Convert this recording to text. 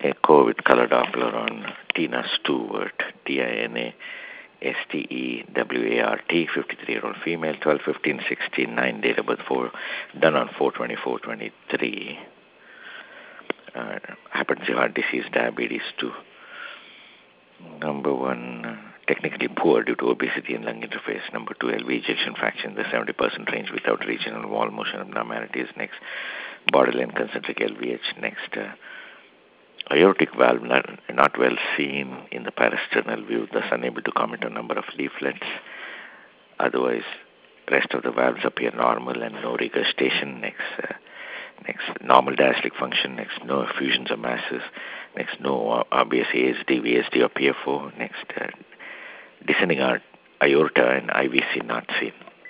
Echo with color Doppler on Tina Stewart, Tinastewart, 53-year-old female, 12/15/69, date of birth 4, done on 4/24/23. Hypertension, heart disease, diabetes too. Number 1, technically poor due to obesity and lung interface. Number 2, LV ejection fraction in the 70% range without regional wall motion abnormalities. Next, borderline concentric LVH. Next, aortic valve not well seen in the parasternal view, thus unable to comment on number of leaflets. Otherwise, rest of the valves appear normal and no regurgitation. Next, normal diastolic function. Next, no effusions of masses. Next, no obvious ASD, VSD or PFO. Next, descending aorta and IVC not seen.